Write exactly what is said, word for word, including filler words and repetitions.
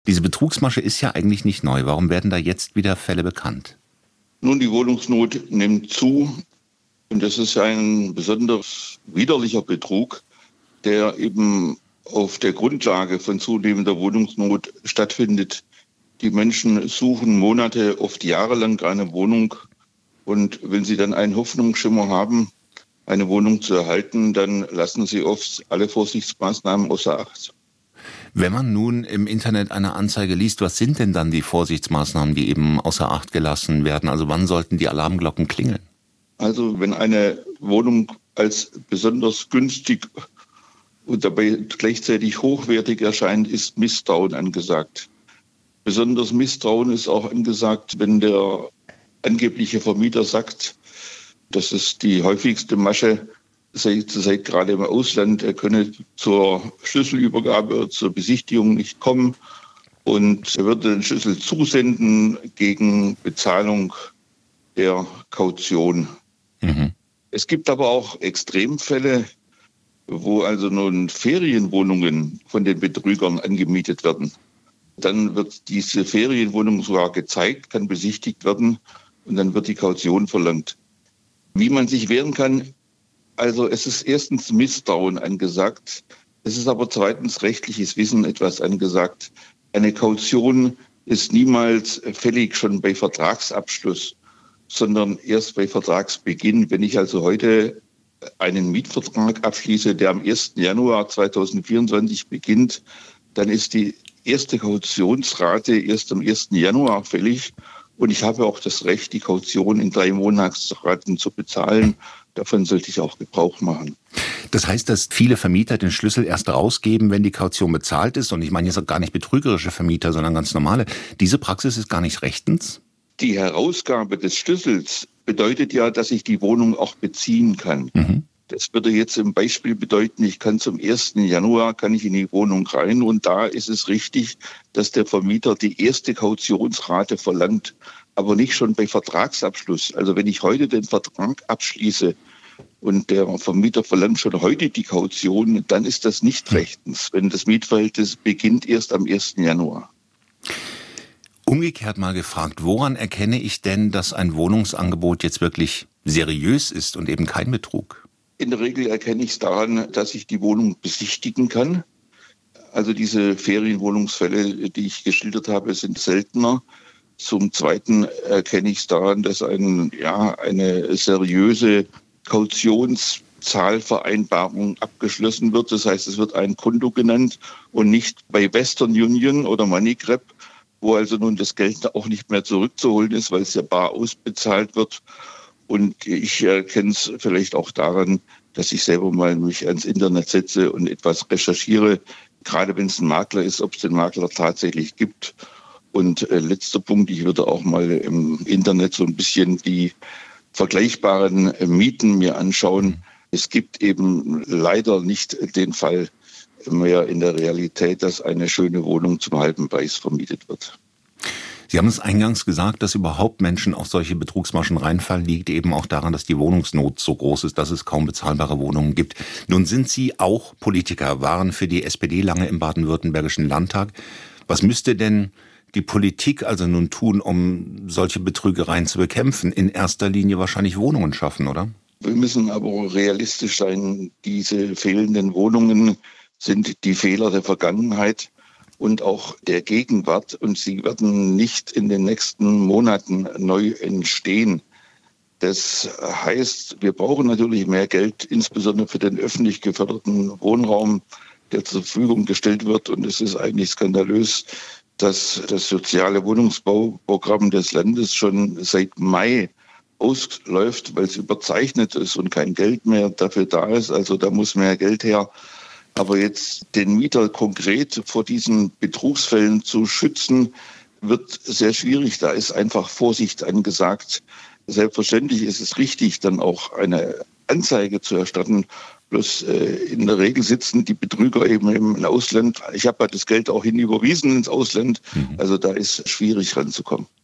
Diese Betrugsmasche ist ja eigentlich nicht neu. Warum werden da jetzt wieder Fälle bekannt? Nun, die Wohnungsnot nimmt zu und das ist ein besonders widerlicher Betrug, der eben auf der Grundlage von zunehmender Wohnungsnot stattfindet. Die Menschen suchen Monate, oft jahrelang eine Wohnung und wenn sie dann einen Hoffnungsschimmer haben, eine Wohnung zu erhalten, dann lassen sie oft alle Vorsichtsmaßnahmen außer Acht. Wenn man nun im Internet eine Anzeige liest, was sind denn dann die Vorsichtsmaßnahmen, die eben außer Acht gelassen werden? Also wann sollten die Alarmglocken klingeln? Also wenn eine Wohnung als besonders günstig und dabei gleichzeitig hochwertig erscheint, ist Misstrauen angesagt. Besonders Misstrauen ist auch angesagt, wenn der angebliche Vermieter sagt, das ist die häufigste Masche, sei zurzeit gerade im Ausland, er könne zur Schlüsselübergabe, zur Besichtigung nicht kommen und er würde den Schlüssel zusenden gegen Bezahlung der Kaution. Mhm. Es gibt aber auch Extremfälle, wo also nun Ferienwohnungen von den Betrügern angemietet werden. Dann wird diese Ferienwohnung sogar gezeigt, kann besichtigt werden und dann wird die Kaution verlangt. Wie man sich wehren kann, also es ist erstens Misstrauen angesagt, es ist aber zweitens rechtliches Wissen etwas angesagt. Eine Kaution ist niemals fällig schon bei Vertragsabschluss, sondern erst bei Vertragsbeginn. Wenn ich also heute einen Mietvertrag abschließe, der am ersten Januar zweitausendvierundzwanzig beginnt, dann ist die erste Kautionsrate erst am ersten Januar fällig. Und ich habe auch das Recht, die Kaution in drei Monatsraten zu bezahlen. Davon sollte ich auch Gebrauch machen. Das heißt, dass viele Vermieter den Schlüssel erst rausgeben, wenn die Kaution bezahlt ist. Und ich meine jetzt auch gar nicht betrügerische Vermieter, sondern ganz normale. Diese Praxis ist gar nicht rechtens? Die Herausgabe des Schlüssels bedeutet ja, dass ich die Wohnung auch beziehen kann. Mhm. Das würde jetzt im Beispiel bedeuten, ich kann zum ersten Januar kann ich in die Wohnung rein und da ist es richtig, dass der Vermieter die erste Kautionsrate verlangt, aber nicht schon bei Vertragsabschluss. Also wenn ich heute den Vertrag abschließe und der Vermieter verlangt schon heute die Kaution, dann ist das nicht rechtens, wenn das Mietverhältnis beginnt erst am ersten Januar. Umgekehrt mal gefragt, woran erkenne ich denn, dass ein Wohnungsangebot jetzt wirklich seriös ist und eben kein Betrug? In der Regel erkenne ich es daran, dass ich die Wohnung besichtigen kann. Also diese Ferienwohnungsfälle, die ich geschildert habe, sind seltener. Zum Zweiten erkenne ich es daran, dass ein, ja, eine seriöse Kautionszahlvereinbarung abgeschlossen wird. Das heißt, es wird ein Konto genannt und nicht bei Western Union oder MoneyGrab, wo also nun das Geld auch nicht mehr zurückzuholen ist, weil es ja bar ausbezahlt wird. Und ich erkenne es vielleicht auch daran, dass ich selber mal mich ans Internet setze und etwas recherchiere, gerade wenn es ein Makler ist, ob es den Makler tatsächlich gibt. Und äh, letzter Punkt, ich würde auch mal im Internet so ein bisschen die vergleichbaren äh, Mieten mir anschauen. Es gibt eben leider nicht den Fall mehr in der Realität, dass eine schöne Wohnung zum halben Preis vermietet wird. Sie haben es eingangs gesagt, dass überhaupt Menschen auf solche Betrugsmaschen reinfallen, liegt eben auch daran, dass die Wohnungsnot so groß ist, dass es kaum bezahlbare Wohnungen gibt. Nun sind Sie auch Politiker, waren für die S P D lange im baden-württembergischen Landtag. Was müsste denn die Politik also nun tun, um solche Betrügereien zu bekämpfen? In erster Linie wahrscheinlich Wohnungen schaffen, oder? Wir müssen aber realistisch sein. Diese fehlenden Wohnungen sind die Fehler der Vergangenheit und auch der Gegenwart. Und sie werden nicht in den nächsten Monaten neu entstehen. Das heißt, wir brauchen natürlich mehr Geld, insbesondere für den öffentlich geförderten Wohnraum, der zur Verfügung gestellt wird. Und es ist eigentlich skandalös, dass das soziale Wohnungsbauprogramm des Landes schon seit Mai ausläuft, weil es überzeichnet ist und kein Geld mehr dafür da ist. Also da muss mehr Geld her. Aber jetzt den Mieter konkret vor diesen Betrugsfällen zu schützen, wird sehr schwierig. Da ist einfach Vorsicht angesagt. Selbstverständlich ist es richtig, dann auch eine Anzeige zu erstatten. Bloß äh, in der Regel sitzen die Betrüger eben im Ausland. Ich habe ja das Geld auch hinüberwiesen ins Ausland. Also da ist schwierig ranzukommen.